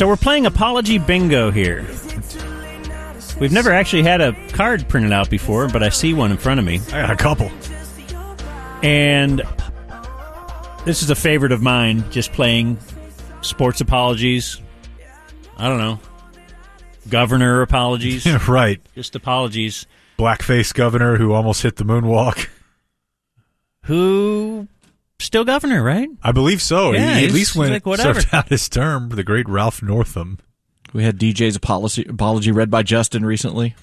So we're playing Apology Bingo here. We've never actually had a card printed out before, but I see one in front of me. I got a couple. And this is a favorite of mine, just playing sports apologies. I don't know. Governor apologies. Right. Just apologies. Blackface governor who almost hit the moonwalk. Who... Still governor, right? I believe so. Yeah, he at least went like served out his term, the great Ralph Northam. We had DJ's apology read by Justin recently.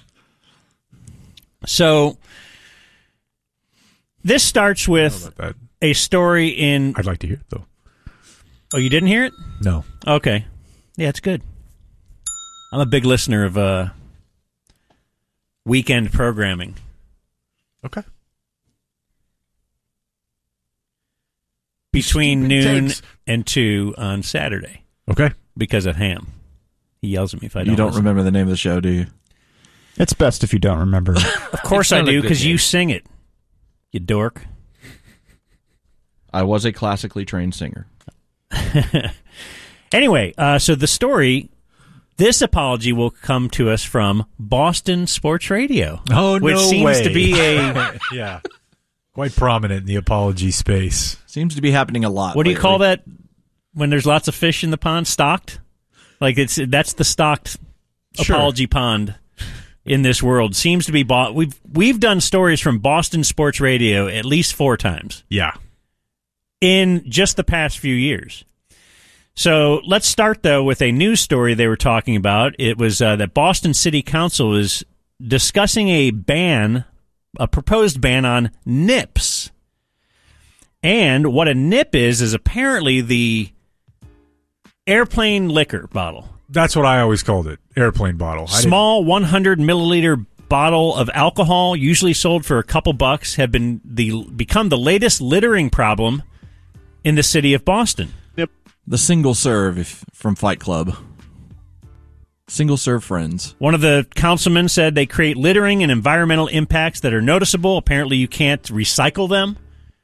So, this starts with a story in... I'd like to hear it, though. Oh, you didn't hear it? No. Okay. Yeah, it's good. I'm a big listener of weekend programming. Okay. Between noon and 2 on Saturday. Okay. Because of Ham. He yells at me if I don't. You don't remember the name of the show, do you? It's best if you don't remember. Of course I do, because you sing it, you dork. I was a classically trained singer. Anyway, so the story, this apology will come to us from Boston Sports Radio. Oh, which no seems way. to be a... Yeah. Quite prominent in the apology space. Seems to be happening a lot. What do you call that when there's lots of fish in the pond? Stocked? Like that's the stocked apology pond in this world. Seems to be we've done stories from Boston Sports Radio at least 4 times. Yeah. In just the past few years. So let's start though with a news story they were talking about. It was that Boston City Council is discussing a proposed ban on nips. And what a nip is apparently the airplane liquor bottle. That's what I always called it, airplane bottle. Small 100 milliliter bottle of alcohol, usually sold for a couple bucks, have become the latest littering problem in the city of Boston. Yep. The single serve from Fight Club. Single serve friends. One of the councilmen said they create littering and environmental impacts that are noticeable. Apparently you can't recycle them.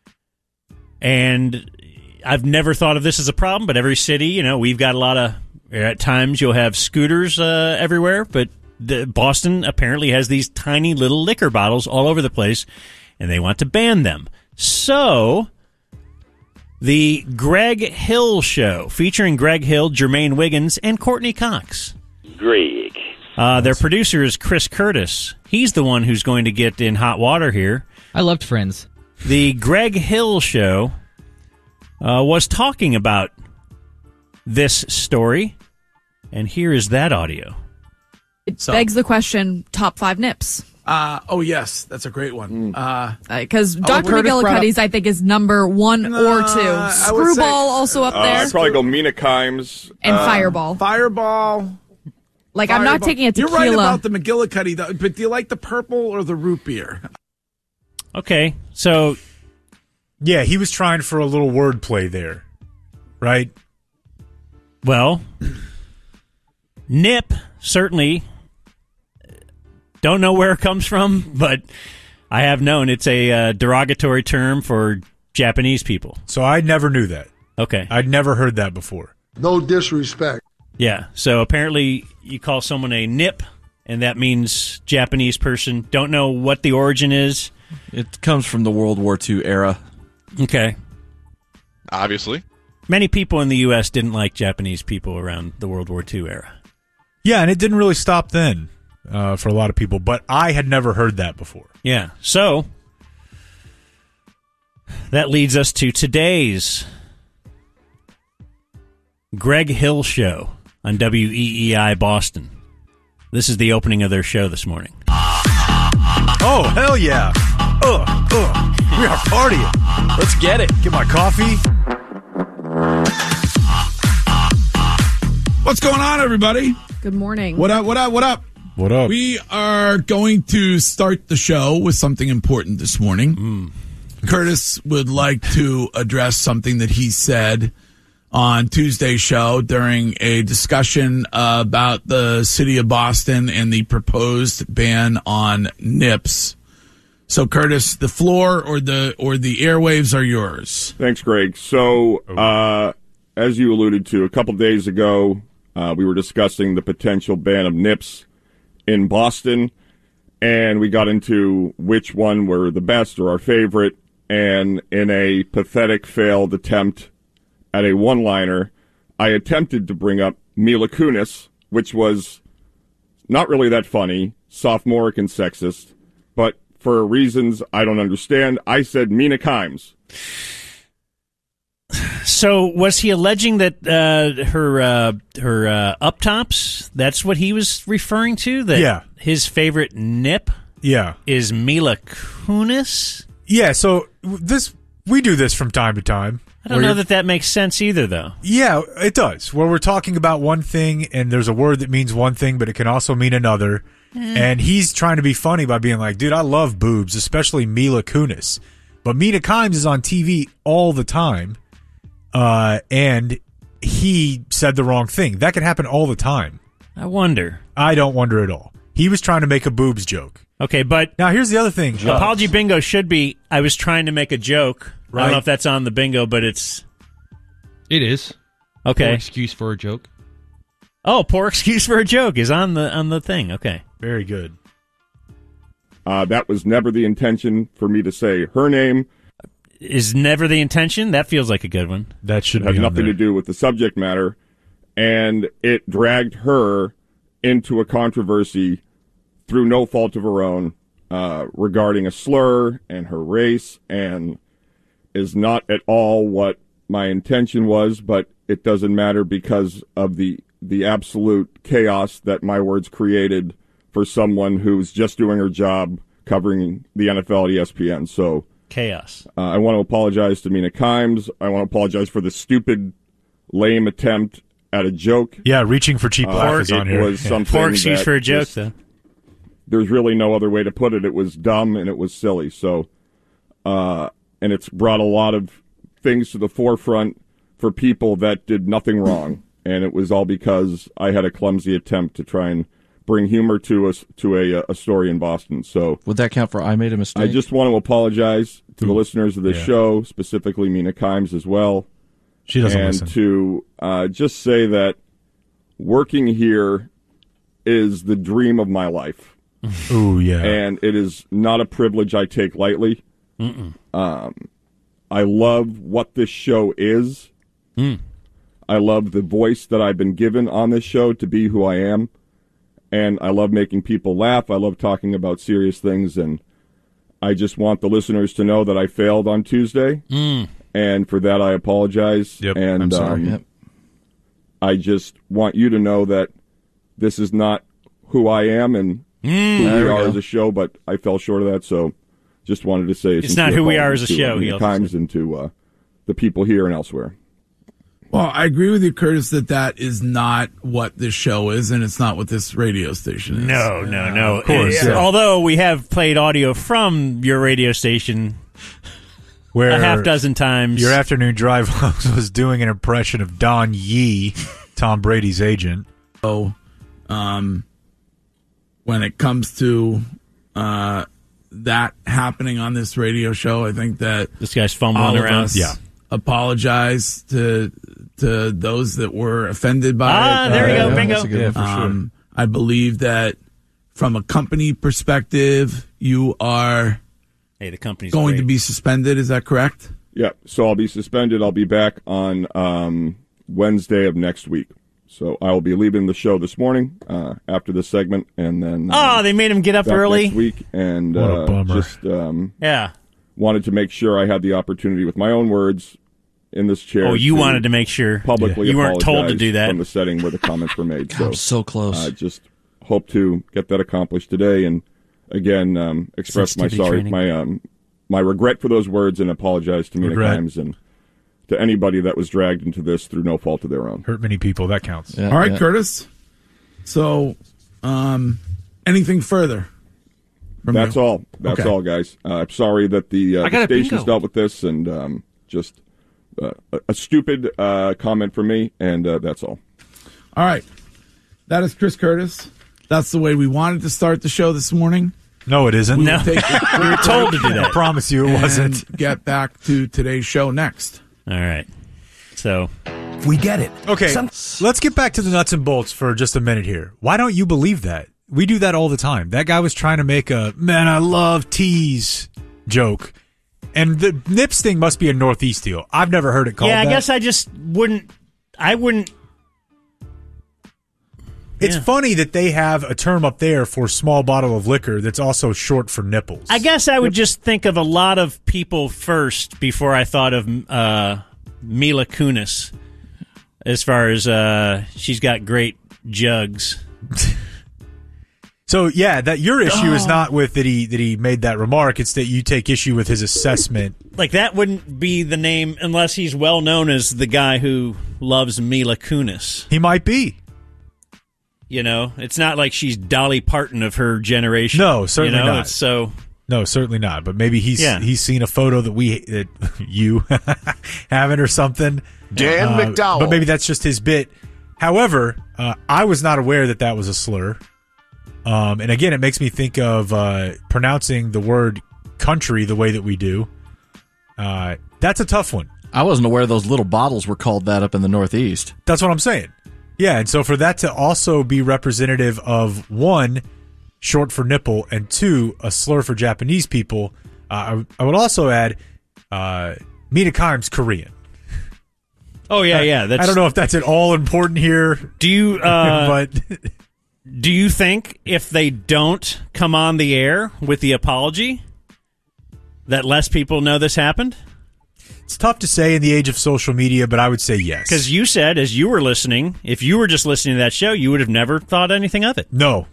And I've never thought of this as a problem, but every city, we've got a lot of, at times you'll have scooters everywhere, but Boston apparently has these tiny little liquor bottles all over the place, and they want to ban them. So, the Greg Hill Show, featuring Greg Hill, Jermaine Wiggins, and Courtney Cox. Greg. Their producer is Chris Curtis. He's the one who's going to get in hot water here. I loved Friends. The Greg Hill Show was talking about this story, and here is that audio. It begs the question, top 5 nips. Oh, yes. That's a great one. Because Dr. McGillicuddy's, I think, is number 1 or 2. Screwball also up there. I'd probably go Mina Kimes. And Fireball. Fireball. Like, I'm not taking a tequila. You're right about the McGillicuddy, though, but do you like the purple or the root beer? Okay, so... Yeah, he was trying for a little wordplay there, right? Well, nip, certainly. Don't know where it comes from, but I have known it's a derogatory term for Japanese people. So I never knew that. Okay. I'd never heard that before. No disrespect. Yeah, so apparently you call someone a nip, and that means Japanese person. Don't know what the origin is. It comes from the World War II era. Okay. Obviously. Many people in the U.S. didn't like Japanese people around the World War II era. Yeah, and it didn't really stop then for a lot of people, but I had never heard that before. Yeah, so that leads us to today's Greg Hill Show on WEEI Boston. This is the opening of their show this morning. Oh, hell yeah. We are partying. Let's get it. Get my coffee. What's going on, everybody? Good morning. What up, what up, what up? What up? We are going to start the show with something important this morning. Curtis would like to address something that he said on Tuesday's show during a discussion about the city of Boston and the proposed ban on nips. So, Curtis, the floor or the airwaves are yours. Thanks, Greg. So, as you alluded to, a couple days ago, We were discussing the potential ban of nips in Boston, and we got into which one were the best or our favorite. And in a pathetic failed attempt at a one-liner, I attempted to bring up Mila Kunis, which was not really that funny, sophomoric and sexist, but for reasons I don't understand, I said Mina Kimes. So was he alleging that her up tops? That's what he was referring to. That his favorite nip. Is Mila Kunis. Yeah. So we do this from time to time. I don't know that makes sense either, though. Yeah, it does. Where we're talking about one thing, and there's a word that means one thing, but it can also mean another. And he's trying to be funny by being like, dude, I love boobs, especially Mila Kunis. But Mina Kimes is on TV all the time, and he said the wrong thing. That can happen all the time. I wonder. I don't wonder at all. He was trying to make a boobs joke. Okay, but... Now, here's the other thing. Apology bingo should be, I was trying to make a joke. Right. I don't know if that's on the bingo, but it's... It is. Okay. Poor excuse for a joke. Oh, poor excuse for a joke is on the thing. Okay. Very good. That was never the intention for me to say her name. Is never the intention? That feels like a good one. That should have nothing to do with the subject matter. And it dragged her into a controversy through no fault of her own regarding a slur and her race, and is not at all what my intention was, but it doesn't matter because of the absolute chaos that my words created for someone who's just doing her job covering the NFL at ESPN. So chaos. I want to apologize to Mina Kimes. I want to apologize for the stupid, lame attempt at a joke. Yeah, reaching for cheap laughs on here. It was something poor excuse for a joke, though. There's really no other way to put it. It was dumb and it was silly. So, and it's brought a lot of things to the forefront for people that did nothing wrong. And it was all because I had a clumsy attempt to try and bring humor to a story in Boston. So would that count for I made a mistake? I just want to apologize to the listeners of this show, specifically Mina Kimes as well. She doesn't and listen. To just say that working here is the dream of my life. Ooh, yeah. And it is not a privilege I take lightly. I love what this show is. I love the voice that I've been given on this show to be who I am. And I love making people laugh. I love talking about serious things. And I just want the listeners to know that I failed on Tuesday. And for that, I apologize. Yep. And I'm sorry. I just want you to know that this is not who I am and who we are as a show, but I fell short of that. So just wanted to say it's not who we are as a show. Times and to the people here and elsewhere. Well, I agree with you, Curtis, that is not what this show is, and it's not what this radio station is. No. Of course. Although we have played audio from your radio station where a half dozen times. Your afternoon drive was doing an impression of Don Yee, Tom Brady's agent. So, when it comes to that happening on this radio show, I think that this guy's fumbling around. Apologize to those that were offended by it. There you go, bingo. Yeah, for sure. I believe that from a company perspective, you are the company's going to be suspended. Is that correct? Yeah, so I'll be suspended. I'll be back on Wednesday of next week. So I will be leaving the show this morning after this segment, and then they made him get up early next week, and what a bummer. Just wanted to make sure I had the opportunity with my own words in this chair. Oh, you wanted to make sure publicly you weren't told to do that from the setting where the comments were made. God, so close. I just hope to get that accomplished today, and again express my regret for those words and apologize to Mina Kimes and to anybody that was dragged into this through no fault of their own. Hurt many people. That counts. All right, Curtis. So, anything further? That's all. That's all, guys. I'm sorry that the stations dealt with this, and just a stupid comment from me, and that's all. All right. That is Chris Curtis. That's the way we wanted to start the show this morning. No, it isn't. We were told to do that. I promise you it wasn't. Get back to today's show next. All right. So, We get it. Okay, let's get back to the nuts and bolts for just a minute here. Why don't you believe that? We do that all the time. That guy was trying to make a, man, I love teas joke. And the nips thing must be a Northeast deal. I've never heard it called that. Yeah, I guess I just wouldn't. It's funny that they have a term up there for small bottle of liquor that's also short for nipples. I guess I would just think of a lot of people first before I thought of Mila Kunis. As far as she's got great jugs. So yeah, that your issue is not with that he made that remark. It's that you take issue with his assessment. Like that wouldn't be the name unless he's well known as the guy who loves Mila Kunis. He might be. You know, it's not like she's Dolly Parton of her generation. No, certainly not. No, certainly not. But maybe he's seen a photo that you haven't or something. Dan McDowell. But maybe that's just his bit. However, I was not aware that was a slur. And again, it makes me think of pronouncing the word country the way that we do. That's a tough one. I wasn't aware those little bottles were called that up in the Northeast. That's what I'm saying. Yeah, and so for that to also be representative of, one, short for nipple, and two, a slur for Japanese people, I would also add Mina Kimes Korean. Oh, yeah. I don't know if that's at all important here. Do you but do you think if they don't come on the air with the apology that less people know this happened? It's tough to say in the age of social media, but I would say yes. Because you said, as you were listening, if you were just listening to that show, you would have never thought anything of it. No,